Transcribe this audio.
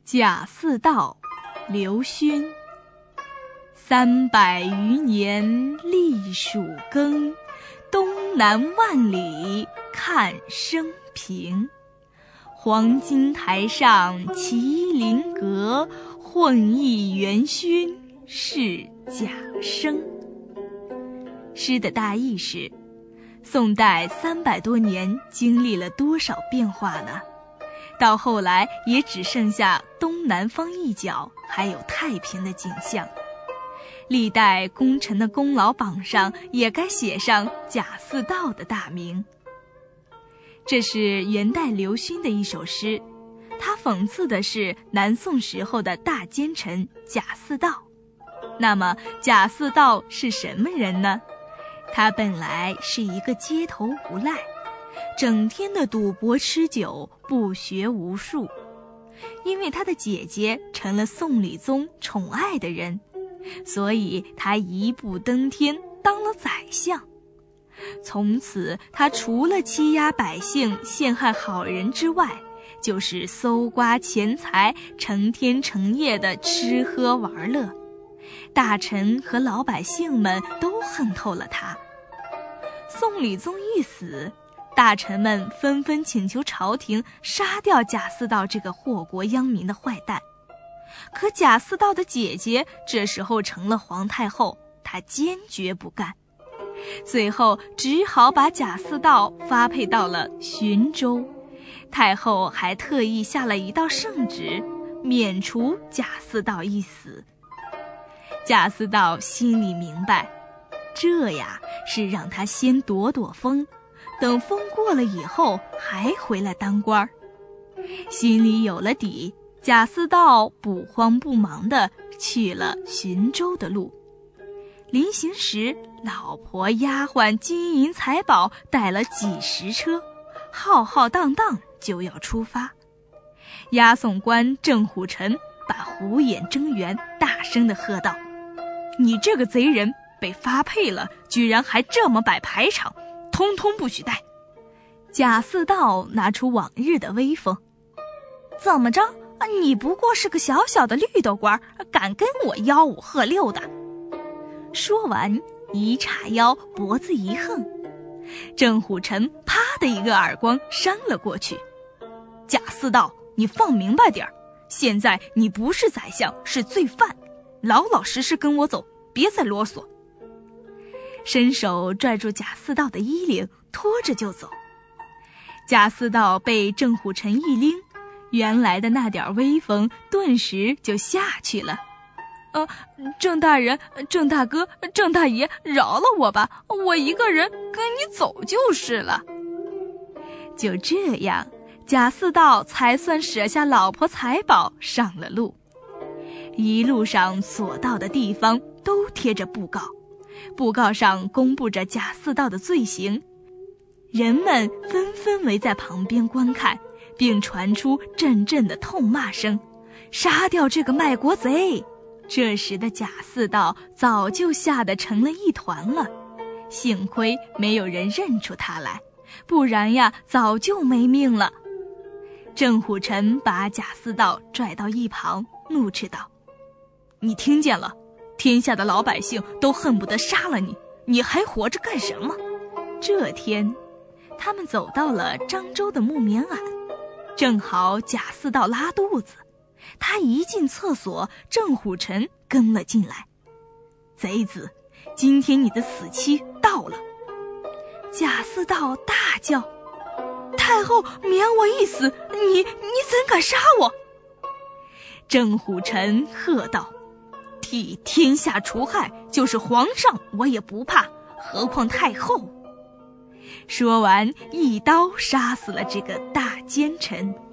贾似道，刘勋。300余年历蜀耕，东南万里看生平。黄金台上麒麟阁，混艺元勋是贾生。诗的大意是，宋代300多年经历了多少变化呢？到后来也只剩下东南方一角还有太平的景象。历代功臣的功劳榜上也该写上贾似道的大名。这是元代刘勋的一首诗，他讽刺的是南宋时候的大奸臣贾似道。那么贾似道是什么人呢？他本来是一个街头无赖，整天的赌博吃酒，不学无术。因为他的姐姐成了宋理宗宠爱的人，所以他一步登天，当了宰相。从此他除了欺压百姓，陷害好人之外，就是搜刮钱财，成天成夜的吃喝玩乐。大臣和老百姓们都恨透了他。宋理宗一死，大臣们纷纷请求朝廷杀掉贾似道这个祸国殃民的坏蛋。可贾似道的姐姐这时候成了皇太后，她坚决不干。最后只好把贾似道发配到了浔州。太后还特意下了一道圣旨，免除贾似道一死。贾似道心里明白，这呀是让他先躲躲风，等风过了以后还回来当官。心里有了底，贾似道不慌不忙地去了浔州的路。临行时，老婆丫鬟金银财宝带了几十车，浩浩荡荡就要出发。押送官郑虎臣把虎眼睁圆，大声地喝道：“你这个贼人，被发配了，居然还这么摆排场，通通不许带！”贾似道拿出往日的威风：“怎么着？你不过是个小小的绿豆官，敢跟我吆五喝六的？”说完，一叉腰，脖子一横，郑虎臣啪的一个耳光扇了过去。“贾似道，你放明白点儿，现在你不是宰相，是罪犯，老老实实跟我走，别再啰嗦。”伸手拽住贾似道的衣领，拖着就走。贾似道被郑虎臣一拎，原来的那点威风顿时就下去了。郑大人，郑大哥，郑大爷，饶了我吧，我一个人跟你走就是了。就这样，贾似道才算舍下老婆财宝，上了路。一路上所到的地方都贴着布告，布告上公布着贾似道的罪行，人们纷纷围在旁边观看，并传出阵阵的痛骂声：“杀掉这个卖国贼！”这时的贾似道早就吓得成了一团了，幸亏没有人认出他来，不然呀，早就没命了。郑虎臣把贾似道拽到一旁，怒斥道：“你听见了？天下的老百姓都恨不得杀了你，你还活着干什么？”这天，他们走到了漳州的木棉庵，正好贾似道拉肚子。他一进厕所，郑虎臣跟了进来。“贼子，今天你的死期到了！”贾似道大叫：“太后免我一死，你怎敢杀我？”郑虎臣喝道：“替天下除害，就是皇上我也不怕，何况太后？”说完，一刀杀死了这个大奸臣。